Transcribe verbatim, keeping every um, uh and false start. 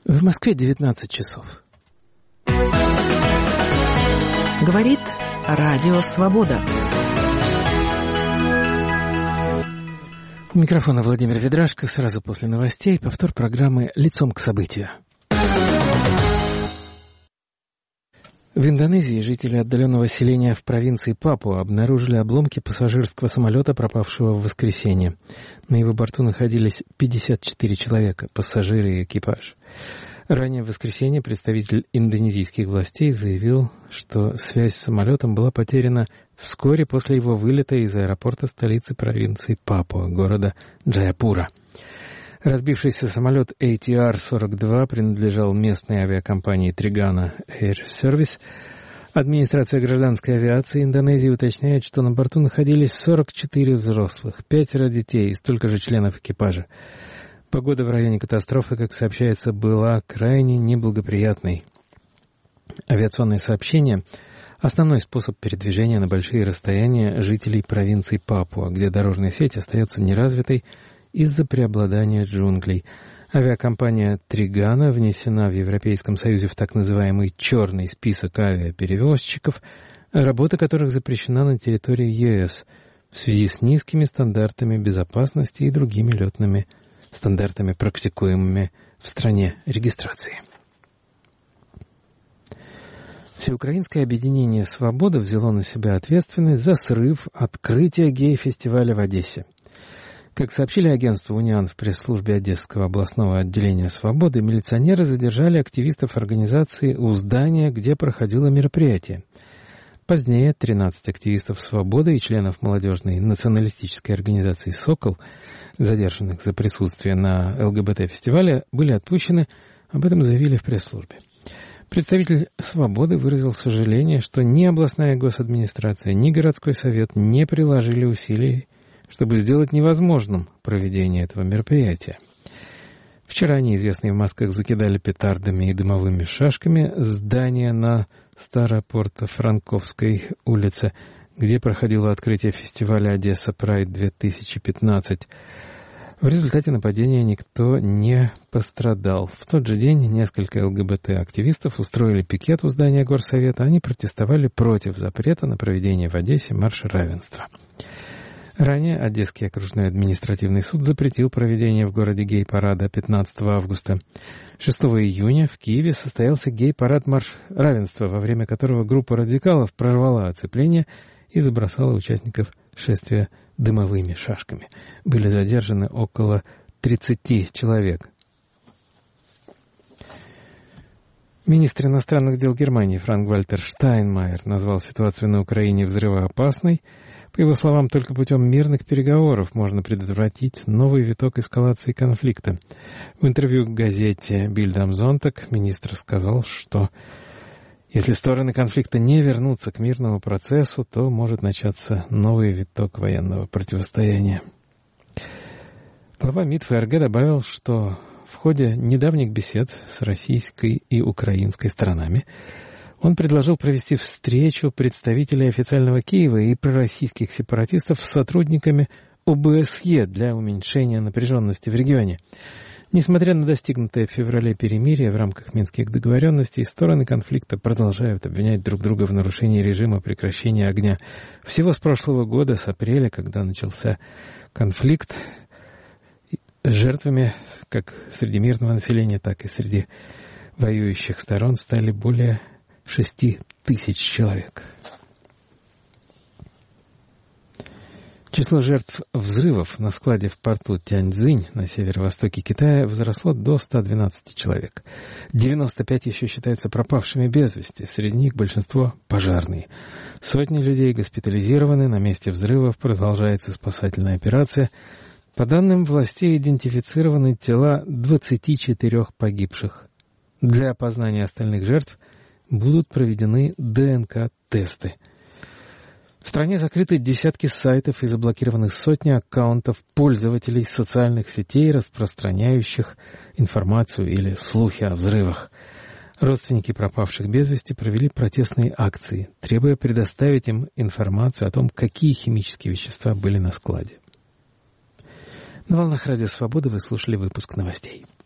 В Москве девятнадцать часов. Говорит Радио Свобода. У микрофона Владимир Ведрашко. Сразу после новостей повтор программы «Лицом к событию». В Индонезии жители отдаленного селения в провинции Папуа обнаружили обломки пассажирского самолета, пропавшего в воскресенье. На его борту находились пятьдесят четыре человека, пассажиры и экипаж. Ранее в воскресенье представитель индонезийских властей заявил, что связь с самолетом была потеряна вскоре после его вылета из аэропорта столицы провинции Папуа, города Джаяпура. Разбившийся самолет эй ти ар сорок два принадлежал местной авиакомпании Trigana Air Service. Администрация гражданской авиации Индонезии уточняет, что на борту находились сорок четыре взрослых, пятеро детей и столько же членов экипажа. Погода в районе катастрофы, как сообщается, была крайне неблагоприятной. Авиационные сообщения – основной способ передвижения на большие расстояния жителей провинции Папуа, где дорожная сеть остается неразвитой из-за преобладания джунглей. Авиакомпания Trigana внесена в Европейском Союзе в так называемый «черный список авиаперевозчиков», работа которых запрещена на территории ЕС в связи с низкими стандартами безопасности и другими летными стандартами, практикуемыми в стране регистрации. Всеукраинское объединение «Свобода» взяло на себя ответственность за срыв открытия гей-фестиваля в Одессе. Как сообщили агентству «Униан» в пресс-службе Одесского областного отделения «Свободы», милиционеры задержали активистов организации у здания, где проходило мероприятие. Позднее тринадцать активистов «Свободы» и членов молодежной националистической организации «Сокол», задержанных за присутствие на ЛГБТ-фестивале, были отпущены, об этом заявили в пресс-службе. Представитель «Свободы» выразил сожаление, что ни областная госадминистрация, ни городской совет не приложили усилий, чтобы сделать невозможным проведение этого мероприятия. Вчера неизвестные в масках закидали петардами и дымовыми шашками здание на Старопорто-Франковской улице, где проходило открытие фестиваля «Одесса Прайд две тысячи пятнадцать». В результате нападения никто не пострадал. В тот же день несколько ЛГБТ-активистов устроили пикет у здания горсовета. Они протестовали против запрета на проведение в Одессе марша равенства. Ранее Одесский окружной административный суд запретил проведение в городе гей-парада пятнадцатого августа. шестого июня в Киеве состоялся гей-парад «Марш равенства», во время которого группа радикалов прорвала оцепление и забросала участников шествия дымовыми шашками. Были задержаны около тридцати человек. Министр иностранных дел Германии Франк-Вальтер Штайнмайер назвал ситуацию на Украине взрывоопасной. По его словам, только путем мирных переговоров можно предотвратить новый виток эскалации конфликта. В интервью к газете «Bild am Sonntag» министр сказал, что если стороны конфликта не вернутся к мирному процессу, то может начаться новый виток военного противостояния. Глава МИД ФРГ добавил, что в ходе недавних бесед с российской и украинской сторонами он предложил провести встречу представителей официального Киева и пророссийских сепаратистов с сотрудниками о бэ эс е для уменьшения напряженности в регионе. Несмотря на достигнутое в феврале перемирие в рамках Минских договоренностей, стороны конфликта продолжают обвинять друг друга в нарушении режима прекращения огня. Всего с прошлого года, с апреля, когда начался конфликт, жертвами как среди мирного населения, так и среди воюющих сторон стали более шести тысяч человек. Число жертв взрывов на складе в порту Тяньцзинь на северо-востоке Китая возросло до ста двенадцати человек. девяносто пять еще считаются пропавшими без вести, среди них большинство пожарные. Сотни людей госпитализированы, на месте взрывов продолжается спасательная операция. По данным властей, идентифицированы тела двадцати четырёх погибших. Для опознания остальных жертв будут проведены дэ эн ка-тесты. В стране закрыты десятки сайтов и заблокированы сотни аккаунтов пользователей социальных сетей, распространяющих информацию или слухи о взрывах. Родственники пропавших без вести провели протестные акции, требуя предоставить им информацию о том, какие химические вещества были на складе. На волнах Радио Свободы вы слушали выпуск новостей.